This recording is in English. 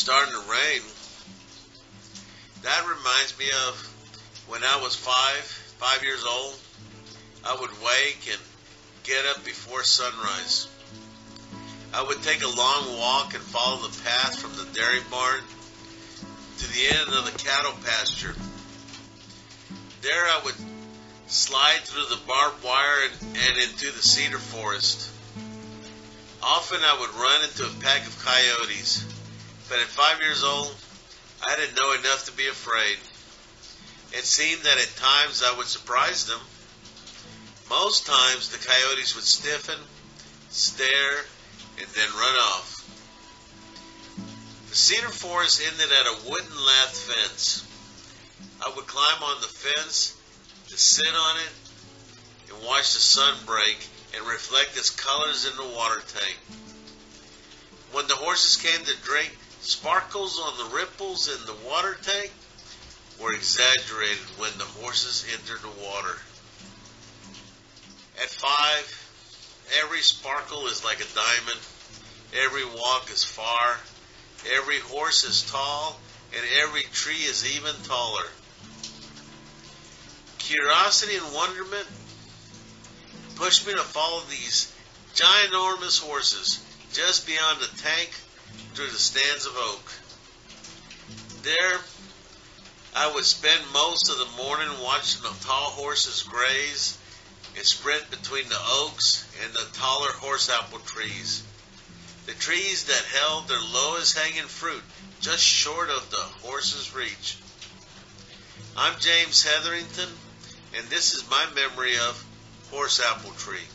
starting to rain. That reminds me of when I was 5 years old. I would wake and get up before sunrise. I would take a long walk and follow the path from the dairy barn to the end of the cattle pasture. There I would slide through the barbed wire and into the cedar forest. Often I would run into a pack of coyotes, but at 5 years old, I didn't know enough to be afraid. It seemed that at times I would surprise them. Most times the coyotes would stiffen, stare, and then run off. The cedar forest ended at a wooden lath fence. I would climb on the fence to sit on it and watch the sun break and reflect its colors in the water tank. When the horses came to drink, sparkles on the ripples in the water tank were exaggerated when the horses entered the water. At 5, every sparkle is like a diamond, every walk is far, every horse is tall, and every tree is even taller. Curiosity and wonderment pushed me to follow these ginormous horses just beyond the tank through the stands of oak. There, I would spend most of the morning watching the tall horses graze and sprint between the oaks and the taller horseapple trees, the trees that held their lowest hanging fruit just short of the horse's reach. I'm James Hetherington, and this is my memory of Horseapple Tree.